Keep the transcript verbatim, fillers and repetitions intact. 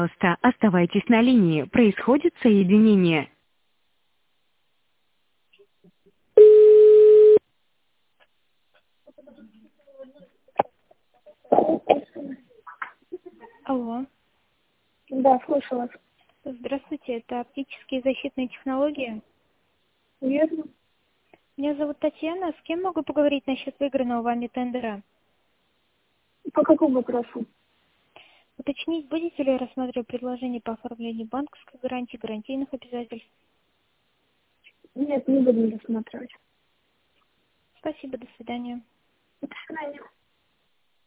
Пожалуйста, оставайтесь на линии. Происходит соединение. Алло. Да, слышу вас. Здравствуйте, это оптические защитные технологии. Верно. Меня зовут Татьяна. С кем могу поговорить насчет выигранного вами тендера? По какому вопросу? Уточнить, будете ли рассматривать предложение по оформлению банковской гарантии, гарантийных обязательств? Нет, не буду рассматривать. Спасибо, до свидания. До свидания.